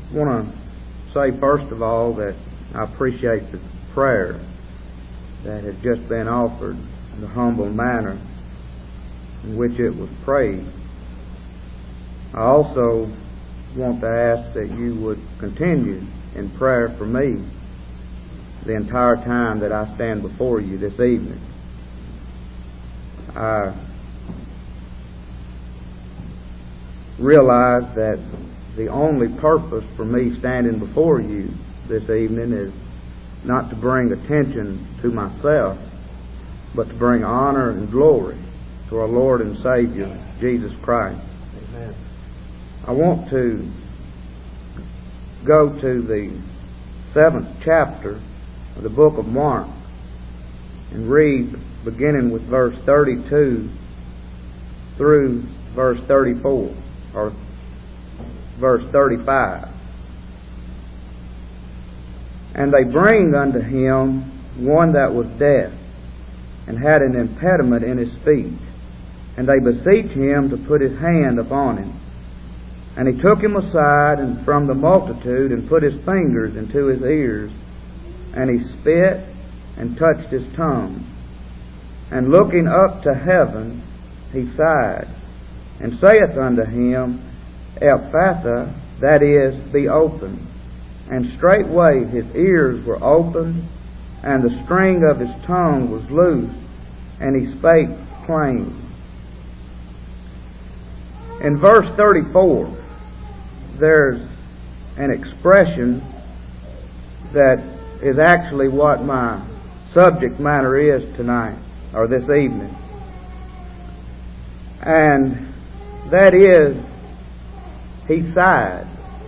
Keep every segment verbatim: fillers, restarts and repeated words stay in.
want to say first of all that I appreciate the prayer that has just been offered, the humble manner in which it was prayed. I also want to ask that you would continue in prayer for me the entire time that I stand before you this evening. I realize that the only purpose for me standing before you this evening is not to bring attention to myself, but to bring honor and glory to our Lord and Savior, Jesus Christ. Amen. I want to go to the seventh chapter of the book of Mark and read beginning with verse thirty-two through verse thirty-four, or verse thirty-five. And they bring unto him one that was deaf, and had an impediment in his speech. And they beseech him to put his hand upon him. And he took him aside and from the multitude, and put his fingers into his ears, and he spit and touched his tongue. And looking up to heaven, he sighed, and saith unto him, Ephphatha, that is, be opened. And straightway his ears were opened, and the string of his tongue was loosed, and he spake plain. In verse thirty-four, there's an expression that is actually what my subject matter is tonight, or this evening. And that is, he sighed.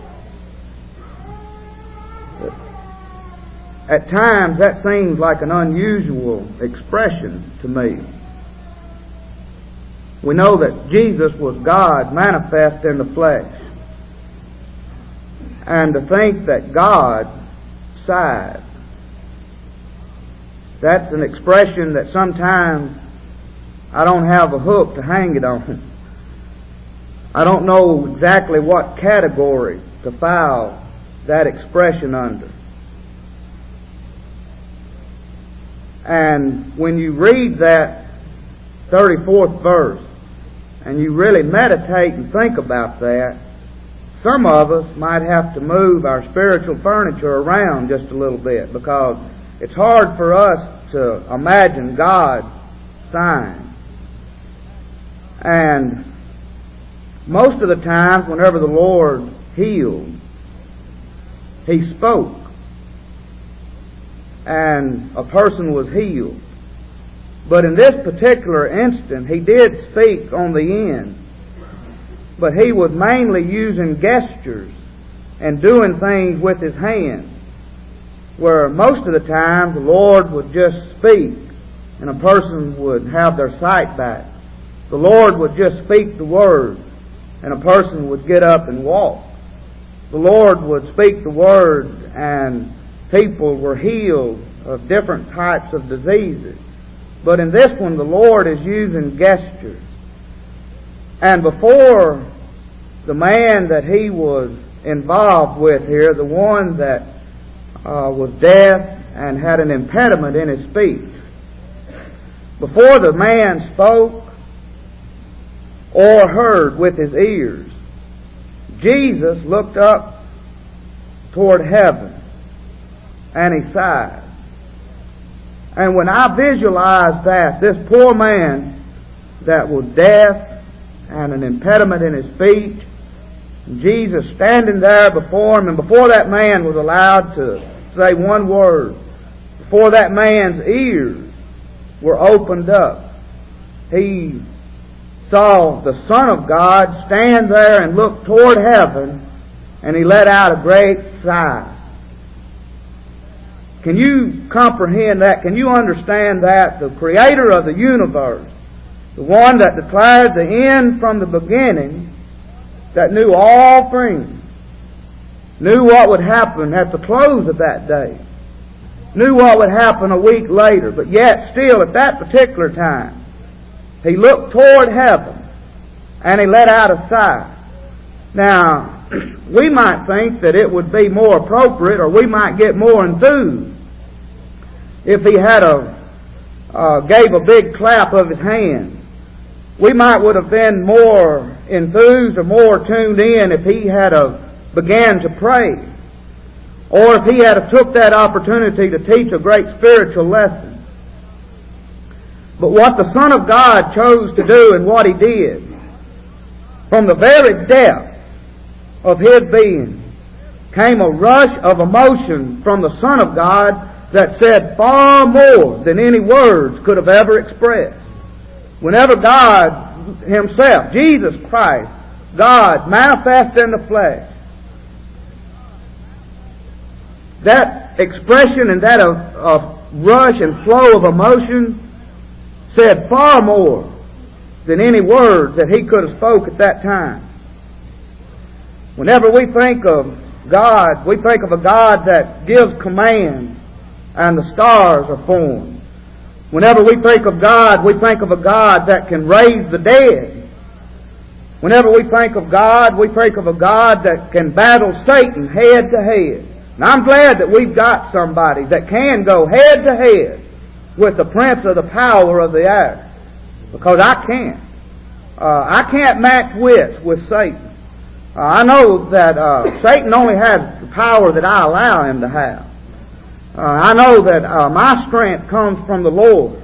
At times that seems like an unusual expression to me. We know that Jesus was God manifest in the flesh. And to think that God sighed, that's an expression that sometimes I don't have a hook to hang it on. I don't know exactly what category to file that expression under. And when you read that thirty-fourth verse, and you really meditate and think about that, some of us might have to move our spiritual furniture around just a little bit, because it's hard for us to imagine God sighing. And most of the times, whenever the Lord healed, He spoke, and a person was healed. But in this particular instant, He did speak on the end, but He was mainly using gestures and doing things with His hands, where most of the time the Lord would just speak and a person would have their sight back. The Lord would just speak the word and a person would get up and walk. The Lord would speak the word and people were healed of different types of diseases. But in this one, the Lord is using gestures. And before the man that He was involved with here, the one that uh, was deaf and had an impediment in his speech, before the man spoke or heard with his ears, Jesus looked up toward heaven and He sighed. And when I visualized that, this poor man that was deaf and an impediment in his speech, Jesus standing there before him, and before that man was allowed to say one word, before that man's ears were opened up, he saw the Son of God stand there and look toward heaven, and he let out a great sigh. Can you comprehend that? Can you understand that? The Creator of the universe, the one that declared the end from the beginning, that knew all things, knew what would happen at the close of that day, knew what would happen a week later, but yet still at that particular time, He looked toward heaven and He let out a sigh. Now, we might think that it would be more appropriate, or we might get more enthused if he had a uh, gave a big clap of his hand. We might would have been more enthused or more tuned in if he had a began to pray, or if he had a took that opportunity to teach a great spiritual lesson. But what the Son of God chose to do and what he did, from the very depth of his being, came a rush of emotion from the Son of God that said far more than any words could have ever expressed. Whenever God himself, Jesus Christ, God manifest in the flesh, that expression and that of, of rush and flow of emotion said far more than any words that he could have spoke at that time. Whenever we think of God, we think of a God that gives commands and the stars are formed. Whenever we think of God, we think of a God that can raise the dead. Whenever we think of God, we think of a God that can battle Satan head to head. And I'm glad that we've got somebody that can go head to head with the prince of the power of the air. Because I can't. Uh, I can't match wits with Satan. Uh, I know that uh, Satan only has the power that I allow him to have. Uh, I know that uh, my strength comes from the Lord.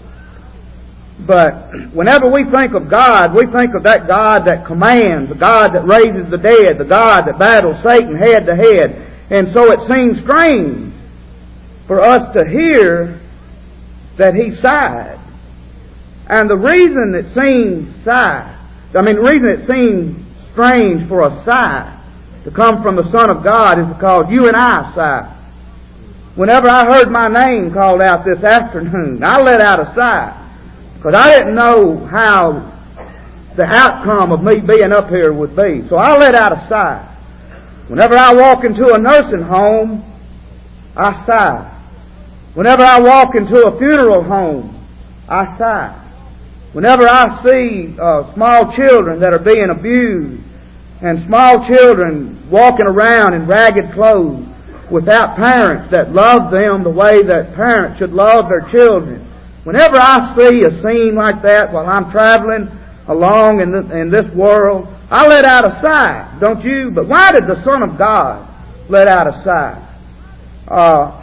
But whenever we think of God, we think of that God that commands, the God that raises the dead, the God that battles Satan head to head. And so it seems strange for us to hear that he sighed. And the reason it seems sigh, I mean the reason it seems strange for a sigh to come from the Son of God is because you and I sigh. Whenever I heard my name called out this afternoon, I let out a sigh because I didn't know how the outcome of me being up here would be. So I let out a sigh. Whenever I walk into a nursing home, I sigh. Whenever I walk into a funeral home, I sigh. Whenever I see uh, small children that are being abused and small children walking around in ragged clothes without parents that love them the way that parents should love their children, whenever I see a scene like that while I'm traveling along in, the, in this world, I let out a sigh, don't you? But why did the Son of God let out a sigh? Uh,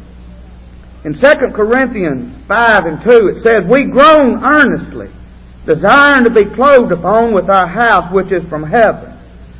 in Second Corinthians five and two it says, we groan earnestly, desiring to be clothed upon with our house which is from heaven.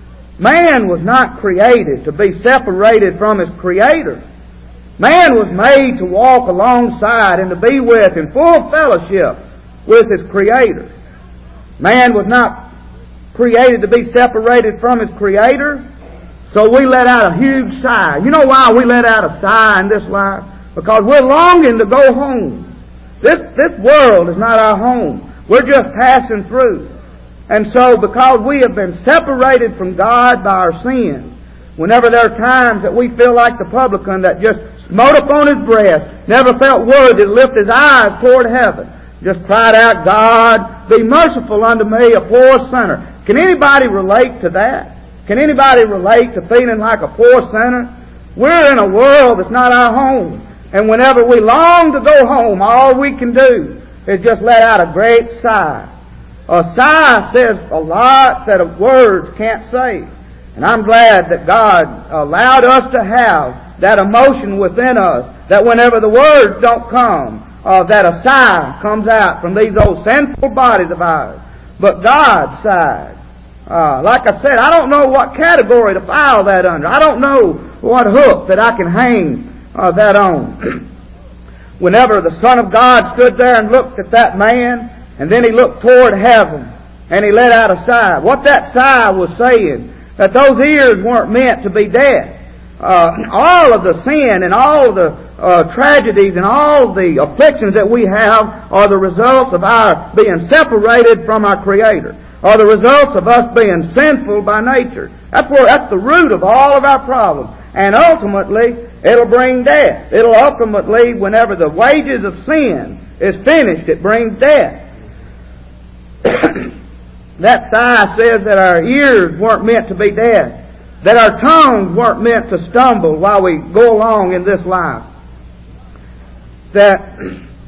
Man was not created to be separated from his Creator. Man was made to walk alongside and to be with in full fellowship with his Creator. Man was not created to be separated from his Creator, so we let out a huge sigh. You know why we let out a sigh in this life? Because we're longing to go home. This, this world is not our home. We're just passing through. And so because we have been separated from God by our sins, whenever there are times that we feel like the publican that just smote upon his breast, never felt worthy to lift his eyes toward heaven, just cried out, God, be merciful unto me, a poor sinner. Can anybody relate to that? Can anybody relate to feeling like a poor sinner? We're in a world that's not our home. And whenever we long to go home, all we can do is just let out a great sigh. A sigh says a lot that words can't say. And I'm glad that God allowed us to have that emotion within us, that whenever the words don't come, uh, that a sigh comes out from these old sinful bodies of ours. But God sighed. Uh, like I said, I don't know what category to file that under. I don't know what hook that I can hang uh, that on. Whenever the Son of God stood there and looked at that man, and then he looked toward heaven, and he let out a sigh. What that sigh was saying, that those ears weren't meant to be deaf. Uh, all of the sin and all of the uh, tragedies and all of the afflictions that we have are the results of our being separated from our Creator, are the results of us being sinful by nature. That's where, that's the root of all of our problems. And ultimately, it'll bring death. It'll ultimately, whenever the wages of sin is finished, it brings death. That sigh says that our ears weren't meant to be deaf, that our tongues weren't meant to stumble while we go along in this life, that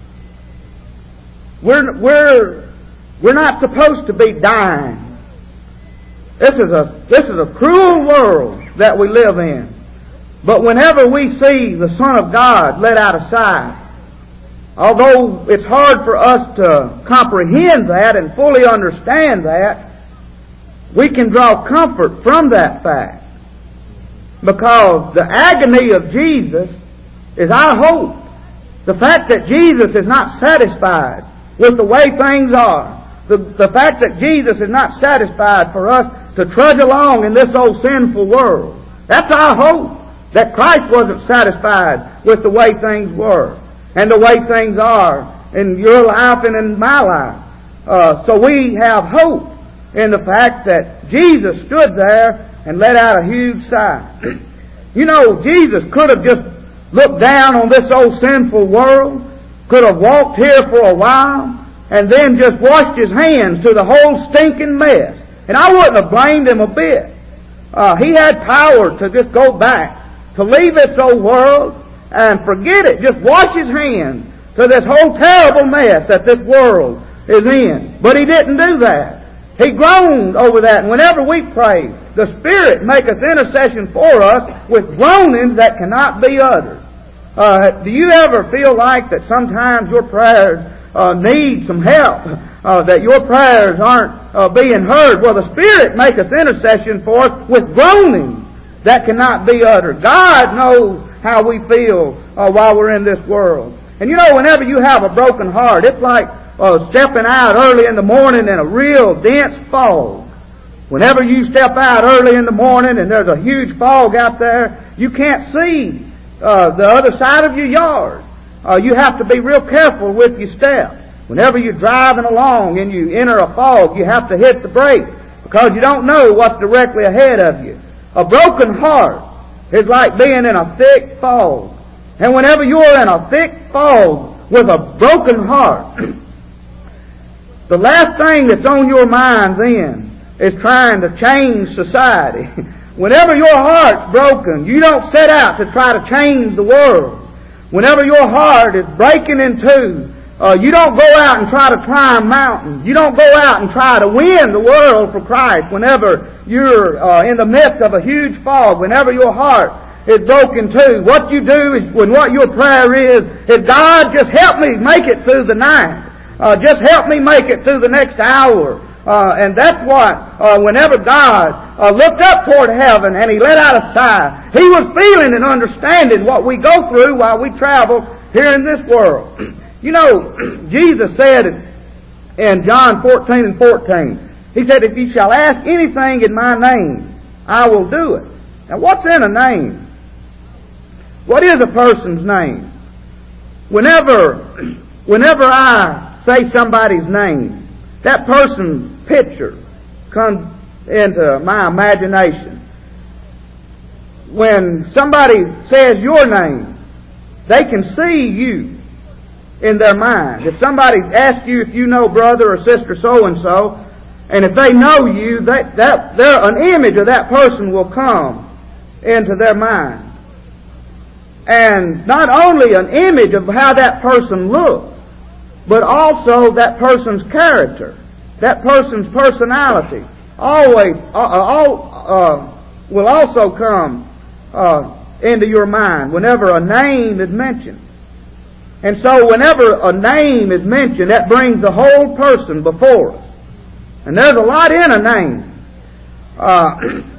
we're, we're, we're not supposed to be dying. This is a, this is a cruel world that we live in. But whenever we see the Son of God let out a sigh, although it's hard for us to comprehend that and fully understand that, we can draw comfort from that fact. Because the agony of Jesus is our hope. The fact that Jesus is not satisfied with the way things are. The, the fact that Jesus is not satisfied for us to trudge along in this old sinful world. That's our hope. That Christ wasn't satisfied with the way things were and the way things are in your life and in my life. Uh, so we have hope in the fact that Jesus stood there and let out a huge sigh. You know, Jesus could have just looked down on this old sinful world, could have walked here for a while, and then just washed his hands to the whole stinking mess. And I wouldn't have blamed him a bit. Uh, he had power to just go back, to leave this old world and forget it. Just wash his hands to this whole terrible mess that this world is in. But he didn't do that. He groaned over that. And whenever we pray, the Spirit maketh intercession for us with groanings that cannot be uttered. Uh, do you ever feel like that sometimes your prayers uh, need some help? Uh, that your prayers aren't uh, being heard? Well, the Spirit maketh intercession for us with groanings that cannot be uttered. God knows how we feel uh, while we're in this world. And you know, whenever you have a broken heart, it's like uh, stepping out early in the morning in a real dense fog. Whenever you step out early in the morning and there's a huge fog out there, you can't see uh, the other side of your yard. Uh, you have to be real careful with your step. Whenever you're driving along and you enter a fog, you have to hit the brake because you don't know what's directly ahead of you. A broken heart is like being in a thick fog. And whenever you're in a thick fog with a broken heart, the last thing that's on your mind then is trying to change society. Whenever your heart's broken, you don't set out to try to change the world. Whenever your heart is breaking in two, Uh, you don't go out and try to climb mountains. You don't go out and try to win the world for Christ whenever you're uh, in the midst of a huge fog, whenever your heart is broken too. What you do is, when what your prayer is, is God, just help me make it through the night. Uh, just help me make it through the next hour. Uh, and that's what, uh, whenever God uh, looked up toward heaven and He let out a sigh, He was feeling and understanding what we go through while we travel here in this world. You know, Jesus said in John fourteen and fourteen, He said, if you shall ask anything in my name, I will do it. Now what's in a name? What is a person's name? Whenever, whenever I say somebody's name, that person's picture comes into my imagination. When somebody says your name, they can see you in their mind. If somebody asks you if you know brother or sister so-and-so, and if they know you, they, that, an image of that person will come into their mind. And not only an image of how that person looks, but also that person's character, that person's personality, always uh, all, uh, will also come uh, into your mind whenever a name is mentioned. And so whenever a name is mentioned, that brings the whole person before us. And there's a lot in a name. Uh,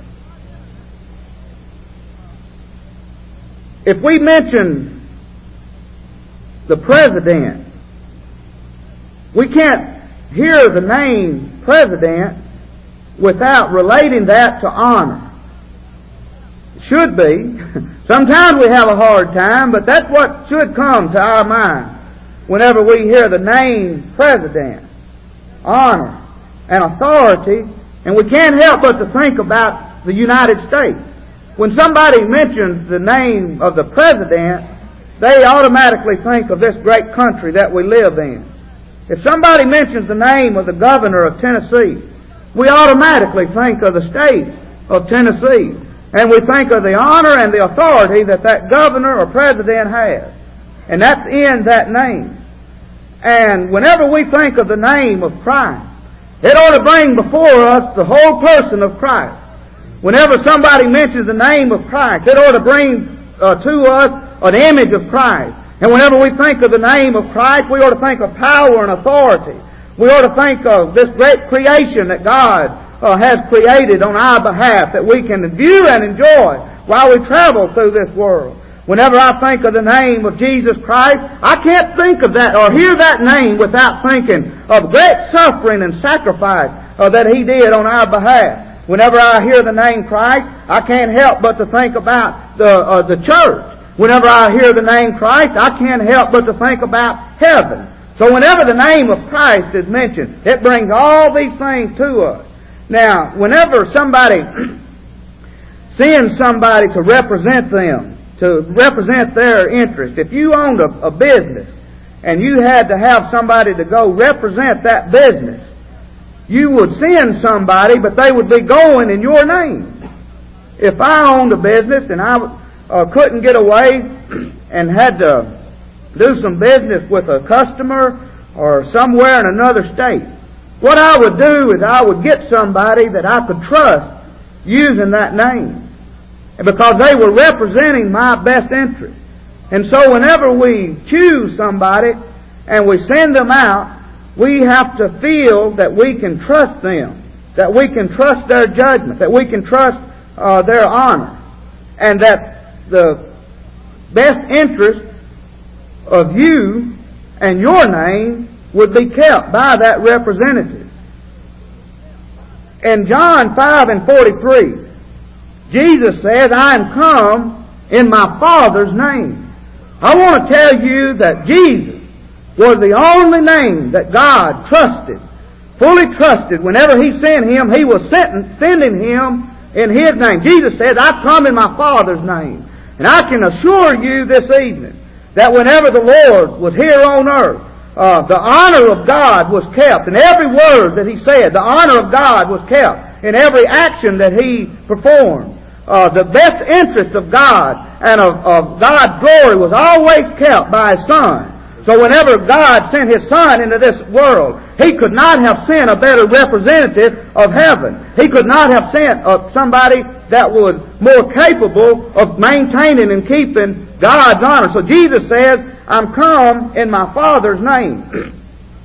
if we mention the president, we can't hear the name president without relating that to honor. It should be. Sometimes we have a hard time, but that's what should come to our mind whenever we hear the name president, honor, and authority, and we can't help but to think about the United States. When somebody mentions the name of the president, they automatically think of this great country that we live in. If somebody mentions the name of the governor of Tennessee, we automatically think of the state of Tennessee. And we think of the honor and the authority that that governor or president has. And that's in that name. And whenever we think of the name of Christ, it ought to bring before us the whole person of Christ. Whenever somebody mentions the name of Christ, it ought to bring uh, to us an image of Christ. And whenever we think of the name of Christ, we ought to think of power and authority. We ought to think of this great creation that God uh, has created on our behalf that we can view and enjoy while we travel through this world. Whenever I think of the name of Jesus Christ, I can't think of that or hear that name without thinking of great suffering and sacrifice uh, that He did on our behalf. Whenever I hear the name Christ, I can't help but to think about the uh, the church. Whenever I hear the name Christ, I can't help but to think about heaven. So whenever the name of Christ is mentioned, it brings all these things to us. Now, whenever somebody sends somebody to represent them, to represent their interest, if you owned a, a business and you had to have somebody to go represent that business, you would send somebody, but they would be going in your name. If I owned a business and I uh, couldn't get away and had to do some business with a customer or somewhere in another state, what I would do is I would get somebody that I could trust using that name, because they were representing my best interest. And so whenever we choose somebody and we send them out, we have to feel that we can trust them, that we can trust their judgment, that we can trust uh, their honor, and that the best interest of you and your name would be kept by that representative. In John five and forty-three, Jesus says, I am come in my Father's name. I want to tell you that Jesus was the only name that God trusted, fully trusted. Whenever He sent Him, He was sending Him in His name. Jesus said, I come in my Father's name. And I can assure you this evening that whenever the Lord was here on earth, uh, the honor of God was kept in every word that He said. The honor of God was kept in every action that He performed. Uh, the best interest of God and of, of God's glory was always kept by His Son. So whenever God sent His Son into this world, He could not have sent a better representative of heaven. He could not have sent uh, somebody that was more capable of maintaining and keeping God's honor. So Jesus says, I'm come in my Father's name.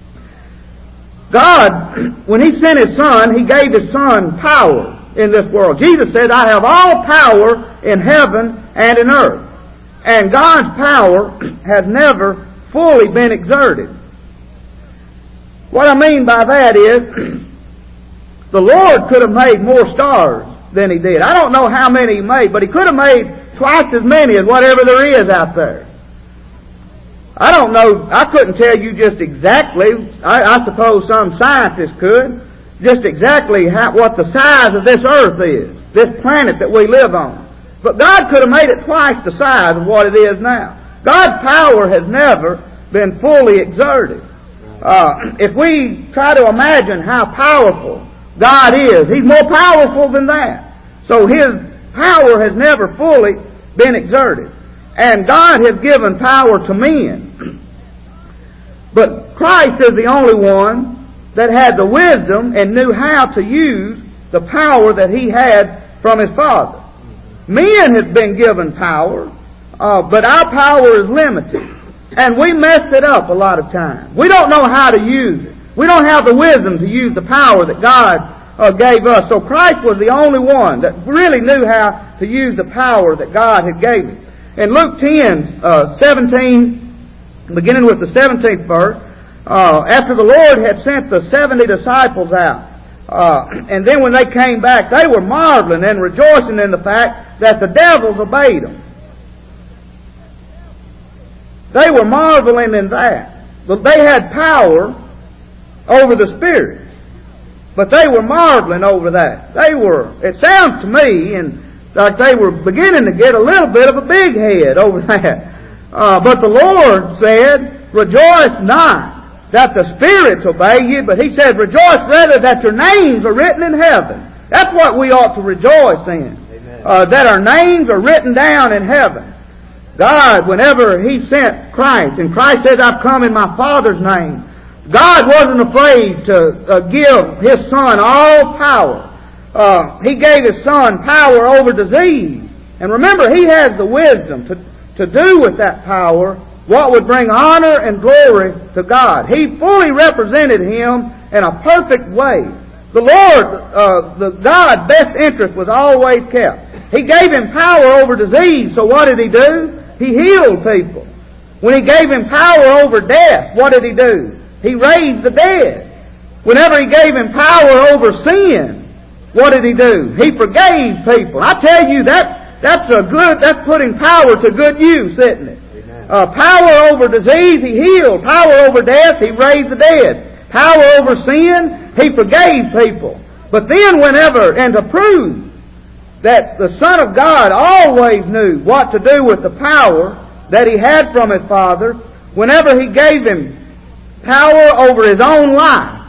God, when He sent His Son, He gave His Son power in this world. Jesus said, I have all power in heaven and in earth. And God's power has never fully been exerted. What I mean by that is, the Lord could have made more stars than He did. I don't know how many He made, but He could have made twice as many as whatever there is out there. I don't know, I couldn't tell you just exactly, I, I suppose some scientists could, just exactly how, what the size of this earth is, this planet that we live on. But God could have made it twice the size of what it is now. God's power has never been fully exerted. Uh, if we try to imagine how powerful God is, He's more powerful than that. So His power has never fully been exerted. And God has given power to men. But Christ is the only one that had the wisdom and knew how to use the power that He had from His Father. Men have been given power, Uh, but our power is limited. And we mess it up a lot of times. We don't know how to use it. We don't have the wisdom to use the power that God uh, gave us. So Christ was the only one that really knew how to use the power that God had gave him. In Luke ten, uh, seventeen, beginning with the seventeenth verse, uh, after the Lord had sent the seventy disciples out, uh, and then when they came back, they were marveling and rejoicing in the fact that the devils obeyed them. They were marveling in that. But they had power over the spirits. But they were marveling over that. They were, it sounds to me, and like they were beginning to get a little bit of a big head over that. Uh, but the Lord said, rejoice not that the spirits obey you, but he said, rejoice rather that your names are written in heaven. That's what we ought to rejoice in. Uh, that our names are written down in heaven. God, whenever He sent Christ, and Christ said, I've come in my Father's name, God wasn't afraid to uh, give His Son all power. Uh, he gave His Son power over disease. And remember, He has the wisdom to, to do with that power what would bring honor and glory to God. He fully represented Him in a perfect way. The Lord, uh, the God's best interest was always kept. He gave Him power over disease, so what did He do? He healed people. When He gave Him power over death, what did He do? He raised the dead. Whenever He gave Him power over sin, what did He do? He forgave people. I tell you, that that's a good, that's putting power to good use, isn't it? Uh, power over disease, He healed. Power over death, He raised the dead. Power over sin, He forgave people. But then whenever, and to prove that the Son of God always knew what to do with the power that He had from His Father, whenever He gave Him power over His own life,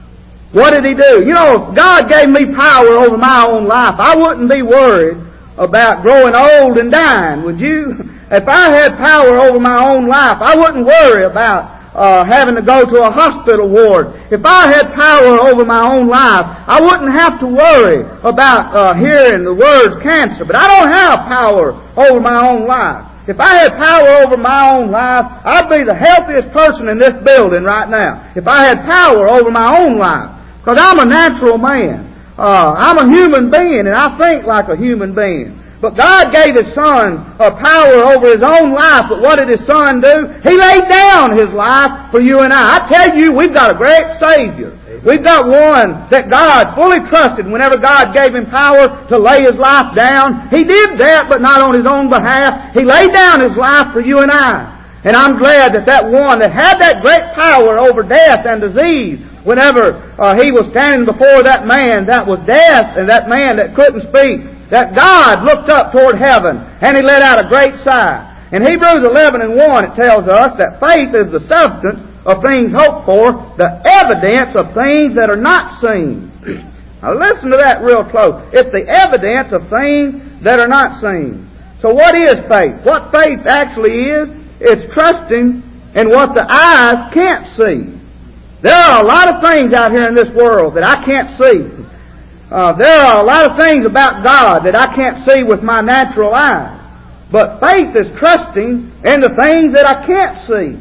what did He do? You know, if God gave me power over my own life, I wouldn't be worried about growing old and dying, would you? If I had power over my own life, I wouldn't worry about uh, having to go to a hospital ward. If I had power over my own life, I wouldn't have to worry about uh, hearing the words cancer. But I don't have power over my own life. If I had power over my own life, I'd be the healthiest person in this building right now. If I had power over my own life. Because I'm a natural man. Uh, I'm a human being, and I think like a human being. But God gave His Son a power over His own life, but what did His Son do? He laid down His life for you and I. I tell you, we've got a great Savior. We've got one that God fully trusted whenever God gave Him power to lay His life down. He did that, but not on His own behalf. He laid down His life for you and I. And I'm glad that that one that had that great power over death and disease, whenever uh, He was standing before that man that was deaf and that man that couldn't speak, that God looked up toward heaven and He let out a great sigh. In Hebrews eleven and one it tells us that faith is the substance of things hoped for, the evidence of things that are not seen. Now listen to that real close. It's the evidence of things that are not seen. So what is faith? What faith actually is, it's trusting in what the eyes can't see. There are a lot of things out here in this world that I can't see. Uh, there are a lot of things about God that I can't see with my natural eyes. But faith is trusting in the things that I can't see.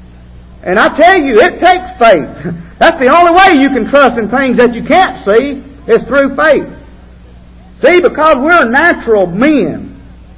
And I tell you, it takes faith. That's the only way you can trust in things that you can't see, is through faith. See, because we're natural men,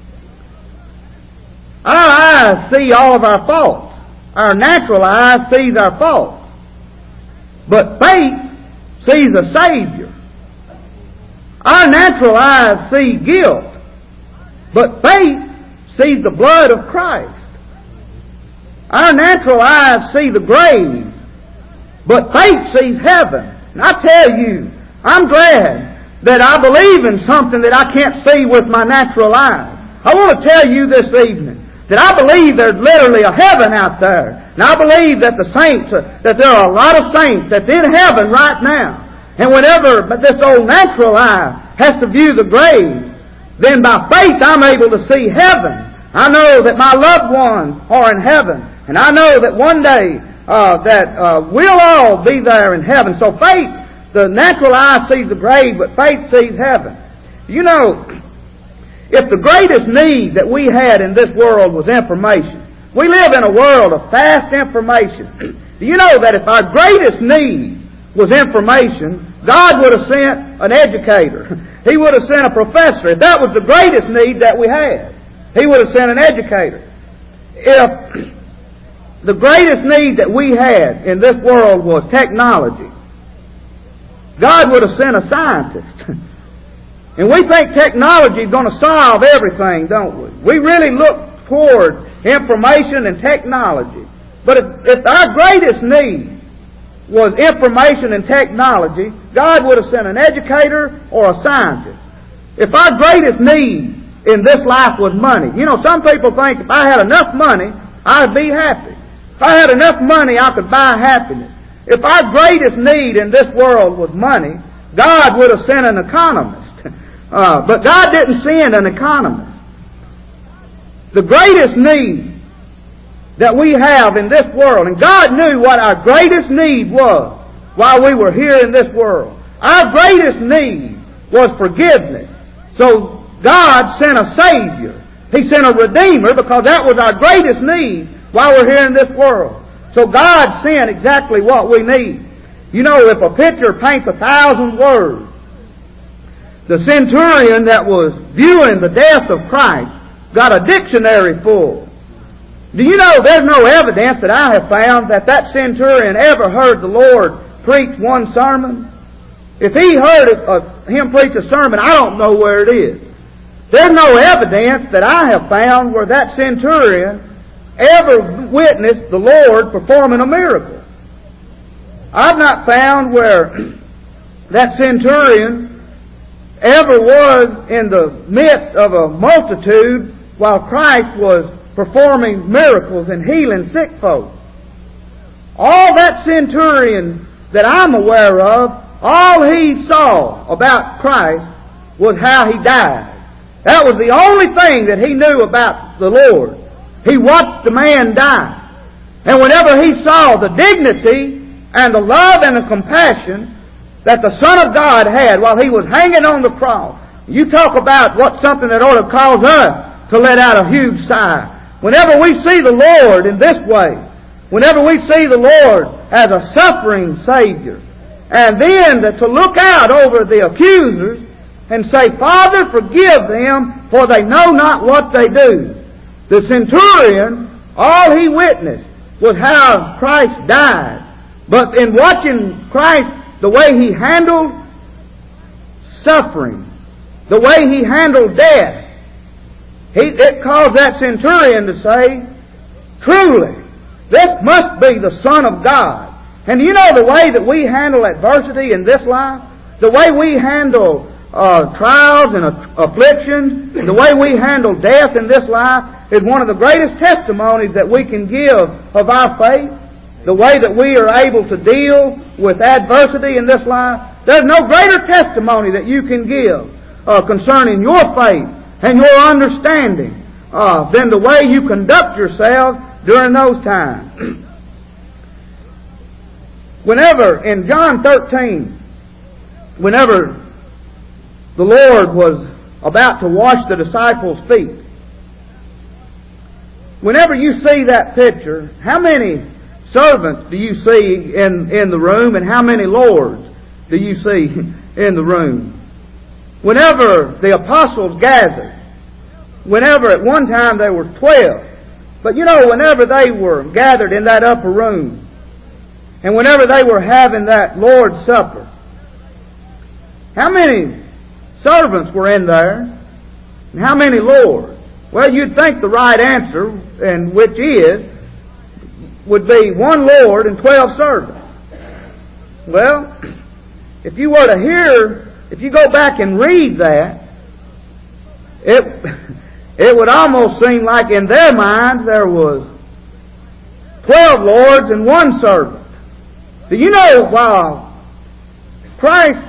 our eyes see all of our faults. Our natural eyes sees our faults. But faith sees a Savior. Our natural eyes see guilt. But faith sees the blood of Christ. Our natural eyes see the grave. But faith sees heaven. And I tell you, I'm glad that I believe in something that I can't see with my natural eyes. I want to tell you this evening that I believe there's literally a heaven out there. And I believe that the saints, uh, that there are a lot of saints that's in heaven right now. And whenever this old natural eye has to view the grave, then by faith I'm able to see heaven. I know that my loved ones are in heaven. And I know that one day uh, that uh, we'll all be there in heaven. So faith, the natural eye sees the grave, but faith sees heaven. You know, if the greatest need that we had in this world was information, we live in a world of fast information. Do you know that if our greatest need was information, God would have sent an educator. He would have sent a professor. If that was the greatest need that we had, He would have sent an educator. If the greatest need that we had in this world was technology, God would have sent a scientist. And we think technology is going to solve everything, don't we? We really look toward information and technology. But if, if our greatest need was information and technology, God would have sent an educator or a scientist. If our greatest need in this life was money, you know, some people think if I had enough money, I'd be happy. If I had enough money, I could buy happiness. If our greatest need in this world was money, God would have sent an economist. Uh, but God didn't send an economist. The greatest need that we have in this world, and God knew what our greatest need was while we were here in this world. Our greatest need was forgiveness. So God sent a Savior. He sent a Redeemer because that was our greatest need while we're here in this world. So God sent exactly what we need. You know, if a picture paints a thousand words, the centurion that was viewing the death of Christ got a dictionary full. Do you know there's no evidence that I have found that that centurion ever heard the Lord preach one sermon? If he heard it, uh, him preach a sermon, I don't know where it is. There's no evidence that I have found where that centurion ever witnessed the Lord performing a miracle. I've not found where that centurion ever was in the midst of a multitude while Christ was performing miracles and healing sick folks. All that centurion that I'm aware of, all he saw about Christ was how he died. That was the only thing that he knew about the Lord. He watched the man die. And whenever he saw the dignity and the love and the compassion that the Son of God had while he was hanging on the cross, you talk about what something that ought to cause us to let out a huge sigh. Whenever we see the Lord in this way, whenever we see the Lord as a suffering Savior, and then to look out over the accusers and say, Father, forgive them, for they know not what they do. The centurion, all he witnessed was how Christ died. But in watching Christ, the way he handled suffering, the way he handled death, he, it caused that centurion to say, truly, this must be the Son of God. And you know the way that we handle adversity in this life? The way we handle uh, trials and uh, afflictions, the way we handle death in this life is one of the greatest testimonies that we can give of our faith. The way that we are able to deal with adversity in this life, there's no greater testimony that you can give uh, concerning your faith and your understanding uh, than the way you conduct yourself during those times. Whenever, in John thirteen, whenever the Lord was about to wash the disciples' feet, whenever you see that picture, how many servants do you see in, in the room, and how many lords do you see in the room? Whenever the apostles gathered, whenever at one time there were twelve, but you know, whenever they were gathered in that upper room, and whenever they were having that Lord's Supper, how many servants were in there, and how many lords? Well, you'd think the right answer, and which is, would be one Lord and twelve servants. Well, if you were to hear, if you go back and read that, it it would almost seem like in their minds there was twelve lords and one servant. Do you know while Christ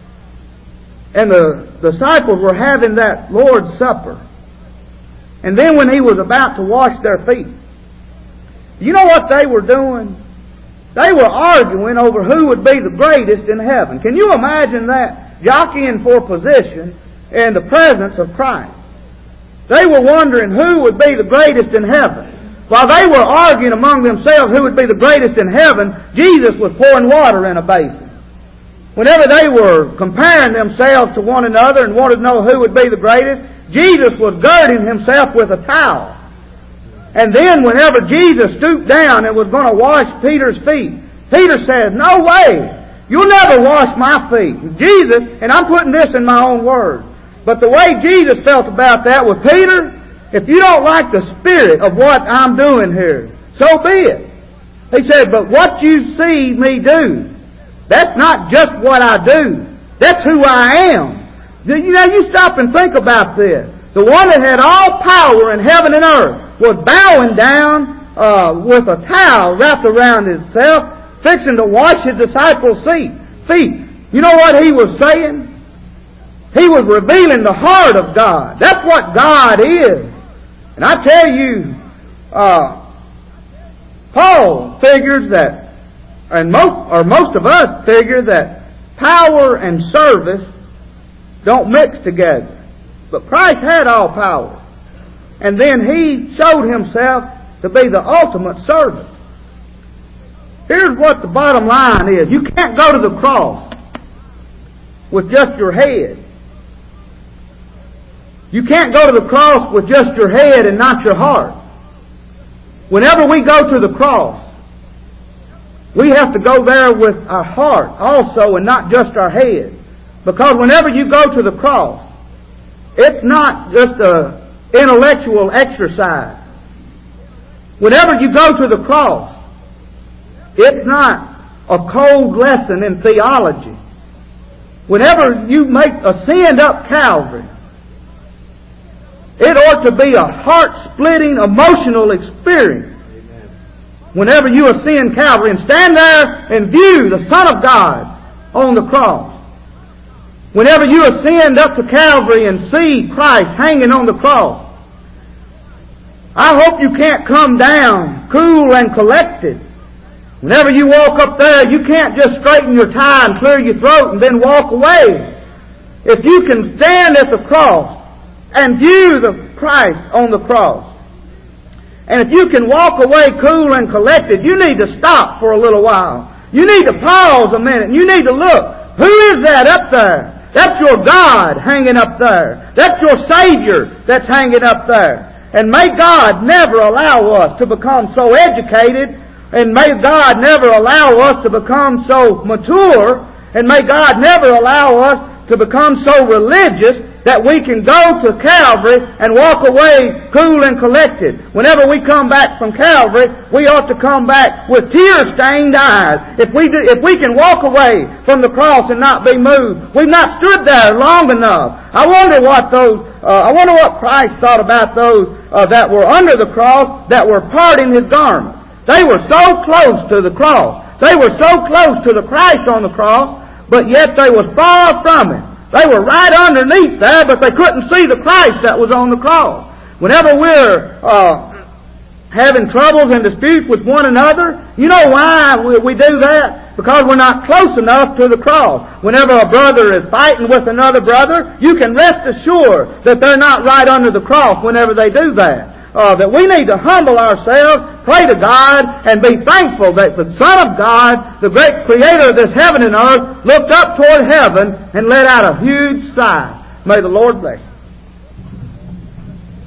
and the disciples were having that Lord's Supper, and then when he was about to wash their feet, you know what they were doing? They were arguing over who would be the greatest in heaven. Can you imagine that? Jockeying for position in the presence of Christ. They were wondering who would be the greatest in heaven. While they were arguing among themselves who would be the greatest in heaven, Jesus was pouring water in a basin. Whenever they were comparing themselves to one another and wanted to know who would be the greatest, Jesus was girding himself with a towel. And then whenever Jesus stooped down and was going to wash Peter's feet, Peter said, "No way! You'll never wash my feet." And Jesus, and I'm putting this in my own words, but the way Jesus felt about that was, Peter, if you don't like the spirit of what I'm doing here, so be it. He said, but what you see me do, that's not just what I do. That's who I am. You know, you stop and think about this. The one that had all power in heaven and earth was bowing down uh, with a towel wrapped around himself, fixing to wash his disciples' feet. Feet. You know what he was saying? He was revealing the heart of God. That's what God is. And I tell you, uh, Paul figures that, and most, or most of us figure that power and service don't mix together. But Christ had all power. And then He showed Himself to be the ultimate servant. Here's what the bottom line is. You can't go to the cross with just your head. You can't go to the cross with just your head and not your heart. Whenever we go to the cross, we have to go there with our heart also and not just our head. Because whenever you go to the cross, it's not just an intellectual exercise. Whenever you go to the cross, it's not a cold lesson in theology. Whenever you make ascend up Calvary, it ought to be a heart-splitting emotional experience. Amen. Whenever you ascend Calvary and stand there and view the Son of God on the cross. Whenever you ascend up to Calvary and see Christ hanging on the cross. I hope you can't come down cool and collected. Whenever you walk up there, you can't just straighten your tie and clear your throat and then walk away. If you can stand at the cross and view the Christ on the cross, and if you can walk away cool and collected, you need to stop for a little while. You need to pause a minute and you need to look. Who is that up there? That's your God hanging up there. That's your Savior that's hanging up there. And may God never allow us to become so educated, and may God never allow us to become so mature, and may God never allow us to become so religious that we can go to Calvary and walk away cool and collected. Whenever we come back from Calvary, we ought to come back with tear-stained eyes. If we do, if we can walk away from the cross and not be moved, we've not stood there long enough. I wonder what those, uh, I wonder what Christ thought about those uh, that were under the cross, that were parting His garment. They were so close to the cross. They were so close to the Christ on the cross, but yet they was far from Him. They were right underneath there, but they couldn't see the Christ that was on the cross. Whenever we're uh, having troubles and disputes with one another, you know why we, we do that? Because we're not close enough to the cross. Whenever a brother is fighting with another brother, you can rest assured that they're not right under the cross whenever they do that. Uh, that we need to humble ourselves, pray to God, and be thankful that the Son of God, the great Creator of this heaven and earth, looked up toward heaven and let out a huge sigh. May the Lord bless you.